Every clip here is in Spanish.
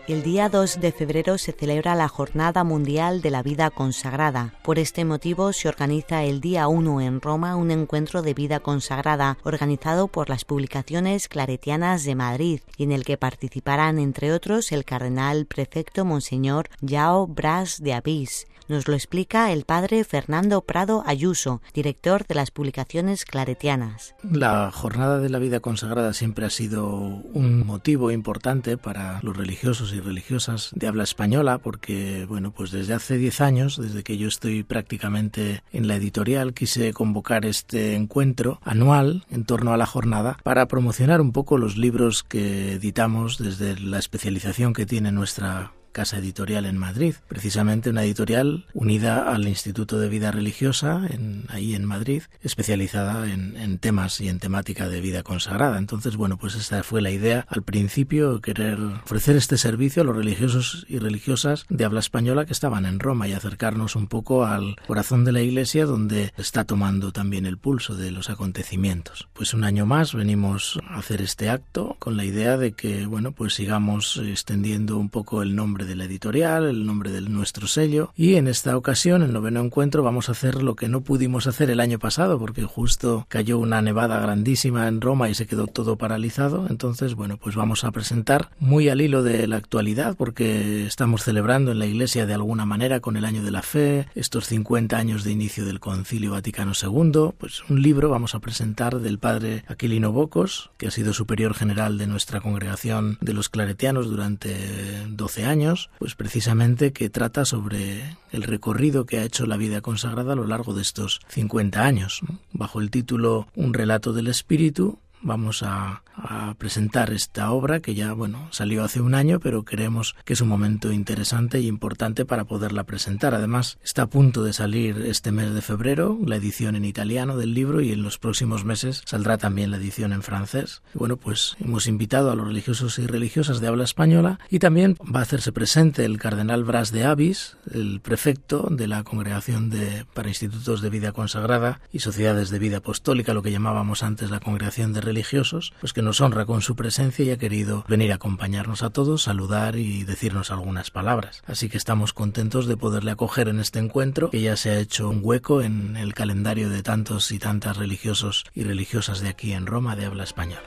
El día 2 de febrero se celebra la Jornada Mundial de la Vida Consagrada. Por este motivo se organiza el día 1 en Roma un encuentro de vida consagrada organizado por las publicaciones claretianas de Madrid y en el que participarán entre otros el cardenal prefecto Monseñor João Bras de Avís. Nos lo explica el padre Fernando Prado Ayuso, director de las publicaciones claretianas. La Jornada de la Vida Consagrada siempre ha sido un motivo importante para los religiosos y religiosas de habla española porque, bueno, pues desde hace 10 años, desde que yo estoy prácticamente en la editorial, quise convocar este encuentro anual en torno a la jornada para promocionar un poco los libros que editamos desde la especialización que tiene nuestra casa editorial en Madrid, precisamente una editorial unida al Instituto de Vida Religiosa ahí en Madrid, especializada en temas y en temática de vida consagrada. Entonces, bueno, pues esta fue la idea al principio, querer ofrecer este servicio a los religiosos y religiosas de habla española que estaban en Roma y acercarnos un poco al corazón de la Iglesia, donde está tomando también el pulso de los acontecimientos. Pues un año más venimos a hacer este acto con la idea de que, bueno, pues sigamos extendiendo un poco el nombre de la editorial, el nombre de nuestro sello, y en esta ocasión, el 9º encuentro, vamos a hacer lo que no pudimos hacer el año pasado porque justo cayó una nevada grandísima en Roma y se quedó todo paralizado. Entonces, bueno, pues vamos a presentar muy al hilo de la actualidad porque estamos celebrando en la Iglesia de alguna manera con el Año de la Fe, estos 50 años de inicio del Concilio Vaticano II, pues un libro vamos a presentar del padre Aquilino Bocos, que ha sido superior general de nuestra congregación de los claretianos durante 12 años, pues precisamente que trata sobre el recorrido que ha hecho la vida consagrada a lo largo de estos 50 años. Bajo el título Un relato del espíritu, vamos a presentar esta obra que ya, bueno, salió hace un año, pero creemos que es un momento interesante y importante para poderla presentar. Además, está a punto de salir este mes de febrero la edición en italiano del libro y en los próximos meses saldrá también la edición en francés. Y bueno, pues hemos invitado a los religiosos y religiosas de habla española y también va a hacerse presente el cardenal Bras de Avís, el prefecto de la Congregación para Institutos de Vida Consagrada y Sociedades de Vida Apostólica, lo que llamábamos antes la Congregación de Religiosos, pues que nos honra con su presencia y ha querido venir a acompañarnos a todos, saludar y decirnos algunas palabras. Así que estamos contentos de poderle acoger en este encuentro, que ya se ha hecho un hueco en el calendario de tantos y tantas religiosos y religiosas de aquí en Roma de habla española.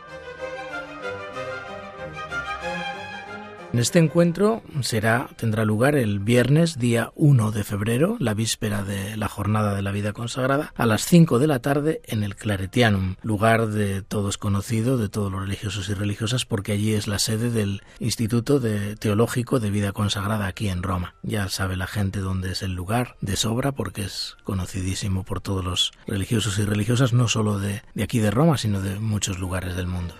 Este encuentro tendrá lugar el viernes, día 1 de febrero, la víspera de la Jornada de la Vida Consagrada, a las 5 de la tarde en el Claretianum, lugar de todos conocido, de todos los religiosos y religiosas, porque allí es la sede del Instituto Teológico de Vida Consagrada aquí en Roma. Ya sabe la gente dónde es el lugar de sobra, porque es conocidísimo por todos los religiosos y religiosas, no solo de aquí de Roma, sino de muchos lugares del mundo.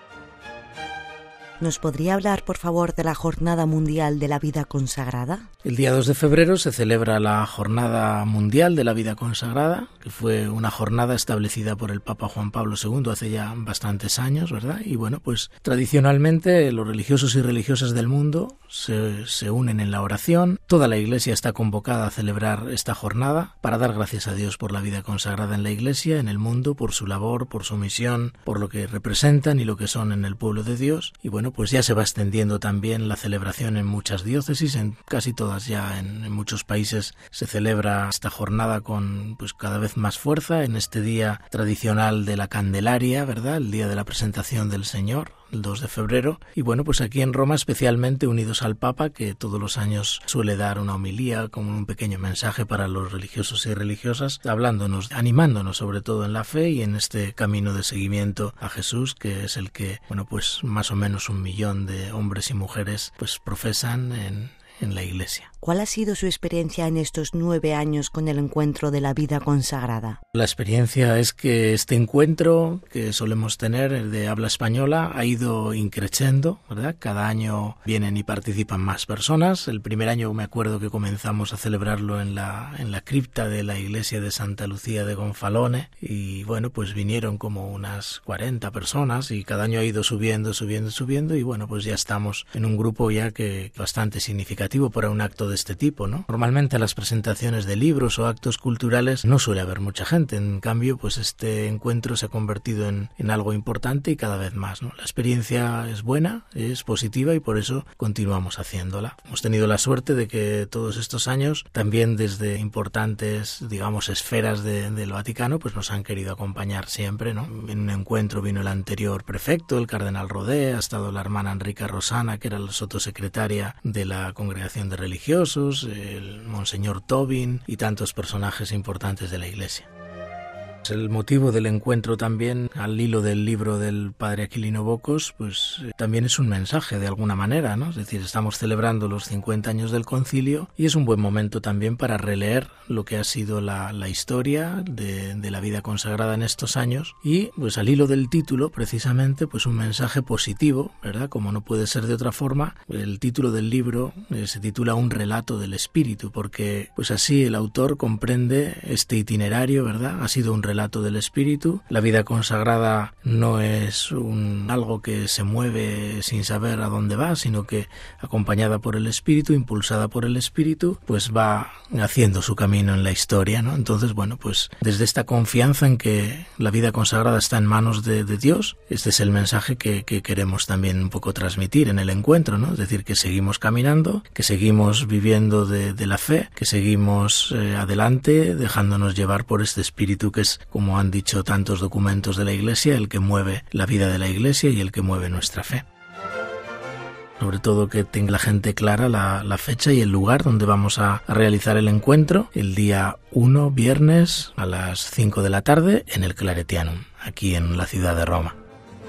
¿Nos podría hablar, por favor, de la Jornada Mundial de la Vida Consagrada? El día 2 de febrero se celebra la Jornada Mundial de la Vida Consagrada, que fue una jornada establecida por el Papa Juan Pablo II hace ya bastantes años, ¿verdad? Y bueno, pues tradicionalmente los religiosos y religiosas del mundo se unen en la oración. Toda la Iglesia está convocada a celebrar esta jornada para dar gracias a Dios por la vida consagrada en la Iglesia, en el mundo, por su labor, por su misión, por lo que representan y lo que son en el pueblo de Dios. Y bueno, pues ya se va extendiendo también la celebración en muchas diócesis, en casi todas ya, en muchos países se celebra esta jornada con pues cada vez más fuerza en este día tradicional de la Candelaria, ¿verdad? El día de la presentación del Señor, el 2 de febrero. Y bueno, pues aquí en Roma especialmente unidos al Papa, que todos los años suele dar una homilía con un pequeño mensaje para los religiosos y religiosas, hablándonos, animándonos sobre todo en la fe y en este camino de seguimiento a Jesús, que es el que, bueno, pues más o menos 1 millón de hombres y mujeres pues profesan en la Iglesia. ¿Cuál ha sido su experiencia en estos 9 años con el encuentro de la vida consagrada? La experiencia es que este encuentro que solemos tener de habla española ha ido increciendo, ¿verdad? Cada año vienen y participan más personas. El primer año me acuerdo que comenzamos a celebrarlo en la cripta de la iglesia de Santa Lucía de Gonfalone y bueno, pues vinieron como unas 40 personas y cada año ha ido subiendo y bueno, pues ya estamos en un grupo ya que bastante significativo significativo para un acto de este tipo, ¿no? Normalmente a las presentaciones de libros o actos culturales no suele haber mucha gente, en cambio, pues este encuentro se ha convertido en algo importante y cada vez más, ¿no? La experiencia es buena, es positiva y por eso continuamos haciéndola. Hemos tenido la suerte de que todos estos años, también desde importantes, digamos, esferas del Vaticano, pues nos han querido acompañar siempre, ¿no? En un encuentro vino el anterior prefecto, el cardenal Rodé, ha estado la hermana Enrica Rosana, que era la sotosecretaria de la Congregación de Religiosos, el monseñor Tobin y tantos personajes importantes de la Iglesia. El motivo del encuentro también, al hilo del libro del padre Aquilino Bocos, pues también es un mensaje de alguna manera, ¿no? Es decir, estamos celebrando los 50 años del concilio y es un buen momento también para releer lo que ha sido la historia de la vida consagrada en estos años y pues al hilo del título precisamente pues un mensaje positivo, ¿verdad? Como no puede ser de otra forma, el título del libro se titula Un relato del espíritu, porque pues así el autor comprende este itinerario, ¿verdad? Ha sido un relato del espíritu. La vida consagrada no es algo que se mueve sin saber a dónde va, sino que acompañada por el espíritu, impulsada por el espíritu, pues va haciendo su camino en la historia, ¿no? Entonces, bueno, pues desde esta confianza en que la vida consagrada está en manos de Dios, este es el mensaje que queremos también un poco transmitir en el encuentro, ¿no? Es decir, que seguimos caminando, que seguimos viviendo de la fe, que seguimos adelante, dejándonos llevar por este espíritu que es, como han dicho tantos documentos de la Iglesia, el que mueve la vida de la Iglesia y el que mueve nuestra fe. Sobre todo que tenga la gente clara la fecha y el lugar donde vamos a realizar el encuentro, el día 1, viernes, a las 5 de la tarde, en el Claretianum, aquí en la ciudad de Roma.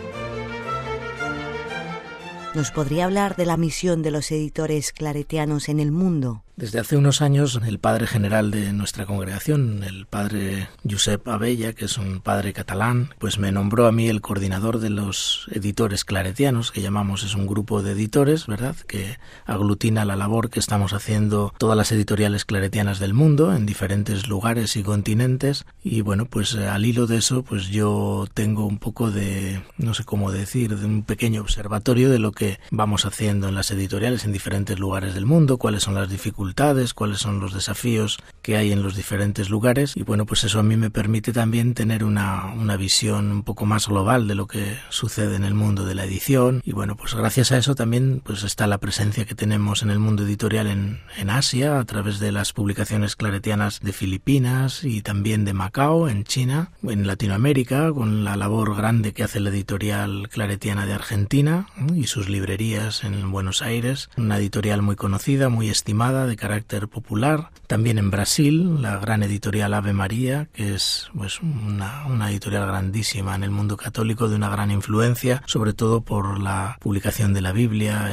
¿Nos podría hablar de la misión de los editores claretianos en el mundo? Desde hace unos años el padre general de nuestra congregación, el padre Josep Abella, que es un padre catalán, pues me nombró a mí el coordinador de los editores claretianos, que llamamos, es un grupo de editores, ¿verdad?, que aglutina la labor que estamos haciendo todas las editoriales claretianas del mundo, en diferentes lugares y continentes, y bueno, pues al hilo de eso, pues yo tengo un poco de, no sé cómo decir, de un pequeño observatorio de lo que vamos haciendo en las editoriales en diferentes lugares del mundo, cuáles son las dificultades, cuáles son los desafíos que hay en los diferentes lugares y bueno, pues eso a mí me permite también tener una visión un poco más global de lo que sucede en el mundo de la edición y bueno, pues gracias a eso también pues está la presencia que tenemos en el mundo editorial en Asia a través de las publicaciones claretianas de Filipinas y también de Macao, en China, en Latinoamérica, con la labor grande que hace la editorial claretiana de Argentina y sus librerías en Buenos Aires, una editorial muy conocida, muy estimada, de carácter popular. También en Brasil, la gran editorial Ave María, que es pues una editorial grandísima en el mundo católico, de una gran influencia, sobre todo por la publicación de la Biblia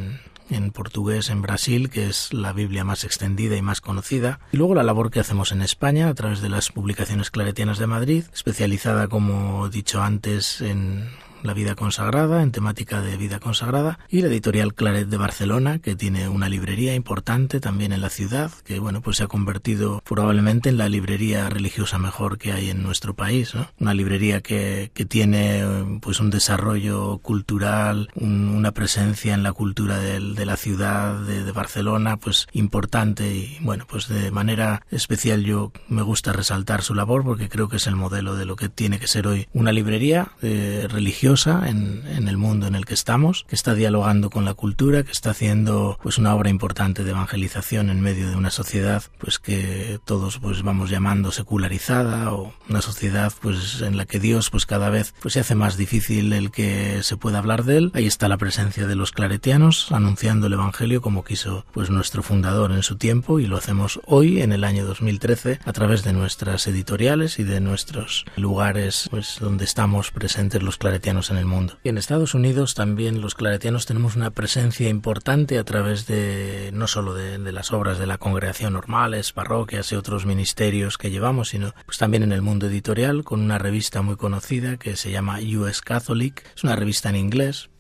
en portugués en Brasil, que es la Biblia más extendida y más conocida. Y luego la labor que hacemos en España a través de las publicaciones claretianas de Madrid, especializada, como he dicho antes, en la vida consagrada, en temática de vida consagrada, y la editorial Claret de Barcelona, que tiene una librería importante también en la ciudad, que bueno, pues se ha convertido probablemente en la librería religiosa mejor que hay en nuestro país, ¿no? Una librería que tiene pues un desarrollo cultural, una presencia en la cultura de la ciudad de Barcelona pues importante y bueno, pues de manera especial yo me gusta resaltar su labor porque creo que es el modelo de lo que tiene que ser hoy una librería religiosa en el mundo en el que estamos, que está dialogando con la cultura, que está haciendo pues una obra importante de evangelización en medio de una sociedad pues que todos pues vamos llamando secularizada, o una sociedad pues en la que Dios pues cada vez pues se hace más difícil el que se pueda hablar de él. Ahí está la presencia de los claretianos anunciando el evangelio como quiso pues nuestro fundador en su tiempo, y lo hacemos hoy en el año 2013 a través de nuestras editoriales y de nuestros lugares pues donde estamos presentes los claretianos en el mundo. Y en Estados Unidos también los claretianos tenemos una presencia importante a través de no solo de las obras de la congregación normales, parroquias y otros ministerios que llevamos, sino pues también en el mundo editorial con una revista muy conocida que se llama US Catholic. Es una revista en inglés,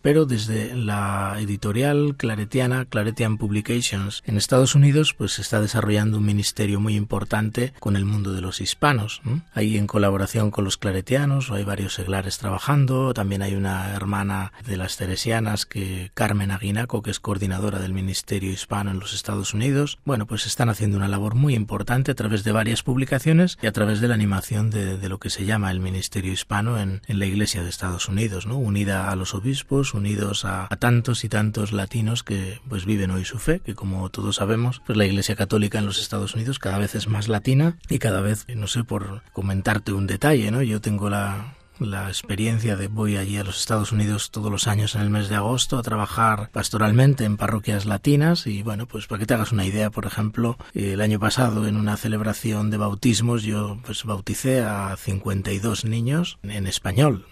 pero desde la editorial claretiana, Claretian Publications, en Estados Unidos, pues se está desarrollando un ministerio muy importante con el mundo de los hispanos. Ahí en colaboración con los claretianos hay varios seglares trabajando, también hay una hermana de las teresianas, Carmen Aguinaco, que es coordinadora del ministerio hispano en los Estados Unidos. Bueno, pues están haciendo una labor muy importante a través de varias publicaciones y a través de la animación de lo que se llama el ministerio hispano en la Iglesia de Estados Unidos, ¿no? Unida a los obispos, unidos a tantos y tantos latinos que pues viven hoy su fe, que como todos sabemos, pues la Iglesia Católica en los Estados Unidos cada vez es más latina y cada vez, no sé, por comentarte un detalle, ¿no? Yo tengo la experiencia de voy allí a los Estados Unidos todos los años en el mes de agosto a trabajar pastoralmente en parroquias latinas y bueno, pues para que te hagas una idea, por ejemplo, el año pasado en una celebración de bautismos yo pues bauticé a 52 niños en español,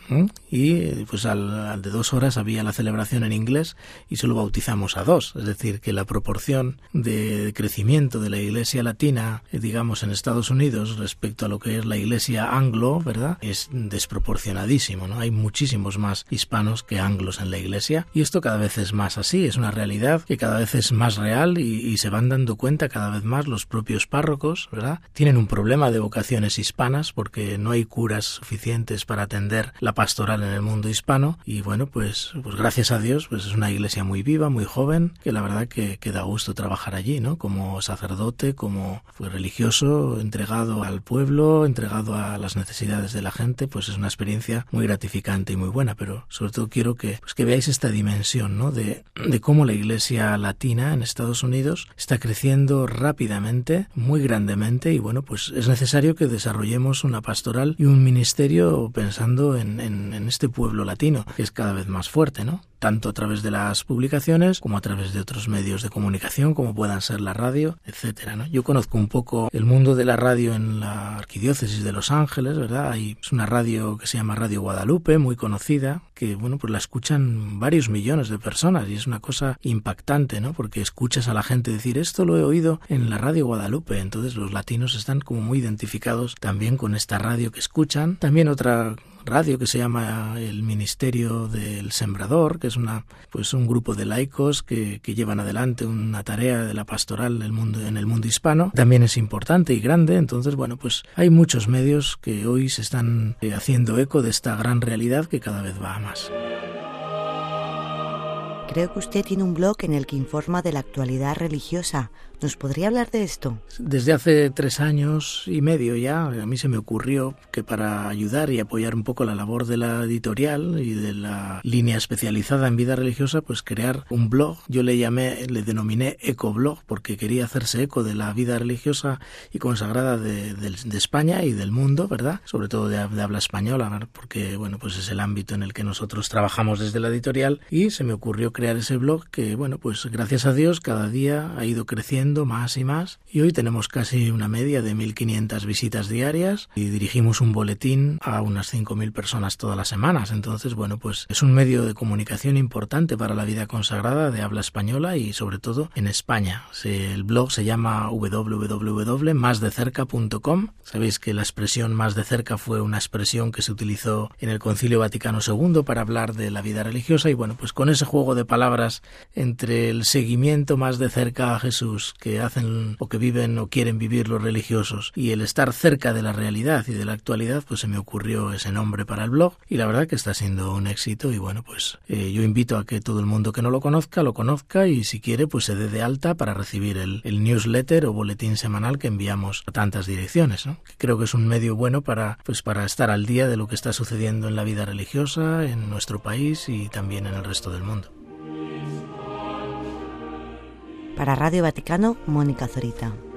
y pues al de 2 horas había la celebración en inglés y solo bautizamos a 2, es decir, que la proporción de crecimiento de la Iglesia latina, digamos en Estados Unidos respecto a lo que es la Iglesia anglo, ¿verdad?, es desproporcionadísimo, ¿no? Hay muchísimos más hispanos que anglos en la Iglesia y esto cada vez es más así, es una realidad que cada vez es más real y se van dando cuenta cada vez más los propios párrocos, ¿verdad? Tienen un problema de vocaciones hispanas porque no hay curas suficientes para atender la pastoral en el mundo hispano y bueno, pues gracias a Dios pues es una iglesia muy viva, muy joven, que la verdad que da gusto trabajar allí, ¿no? Como sacerdote, como religioso, entregado al pueblo, entregado a las necesidades de la gente, pues es una experiencia muy gratificante y muy buena, pero sobre todo quiero que veáis esta dimensión, ¿no? de cómo la iglesia latina en Estados Unidos está creciendo rápidamente, muy grandemente y bueno, pues es necesario que desarrollemos una pastoral y un ministerio pensando en este pueblo latino, que es cada vez más fuerte, ¿no? Tanto a través de las publicaciones como a través de otros medios de comunicación como puedan ser la radio, etcétera, ¿no? Yo conozco un poco el mundo de la radio en la Arquidiócesis de Los Ángeles, ¿verdad? Es una radio que se llama Radio Guadalupe, muy conocida, que bueno, pues la escuchan varios millones de personas y es una cosa impactante, ¿no? Porque escuchas a la gente decir, esto lo he oído en la Radio Guadalupe, entonces los latinos están como muy identificados también con esta radio que escuchan. También otra radio que se llama el Ministerio del Sembrador, que es un grupo de laicos que llevan adelante una tarea de la pastoral en el mundo hispano. También es importante y grande, entonces bueno, pues hay muchos medios que hoy se están haciendo eco de esta gran realidad que cada vez va a más. Creo que usted tiene un blog en el que informa de la actualidad religiosa. ¿Nos podría hablar de esto? Desde hace 3 años y medio ya, a mí se me ocurrió que para ayudar y apoyar un poco la labor de la editorial y de la línea especializada en vida religiosa, pues crear un blog. Yo le denominé Ecoblog, porque quería hacerse eco de la vida religiosa y consagrada de España y del mundo, ¿verdad? Sobre todo de habla española, porque bueno, pues es el ámbito en el que nosotros trabajamos desde la editorial y se me ocurrió crear ese blog que, bueno, pues gracias a Dios cada día ha ido creciendo más y más y hoy tenemos casi una media de 1.500 visitas diarias y dirigimos un boletín a unas 5.000 personas todas las semanas. Entonces, bueno, pues es un medio de comunicación importante para la vida consagrada de habla española y sobre todo en España. El blog se llama www.masdecerca.com. Sabéis que la expresión más de cerca fue una expresión que se utilizó en el Concilio Vaticano II para hablar de la vida religiosa y bueno, pues con ese juego de palabras entre el seguimiento más de cerca a Jesús que hacen o que viven o quieren vivir los religiosos y el estar cerca de la realidad y de la actualidad, pues se me ocurrió ese nombre para el blog y la verdad que está siendo un éxito y bueno, pues yo invito a que todo el mundo que no lo conozca y si quiere pues se dé de alta para recibir el newsletter o boletín semanal que enviamos a tantas direcciones, ¿no? Que creo que es un medio bueno para estar al día de lo que está sucediendo en la vida religiosa en nuestro país y también en el resto del mundo. Para Radio Vaticano, Mónica Zorita.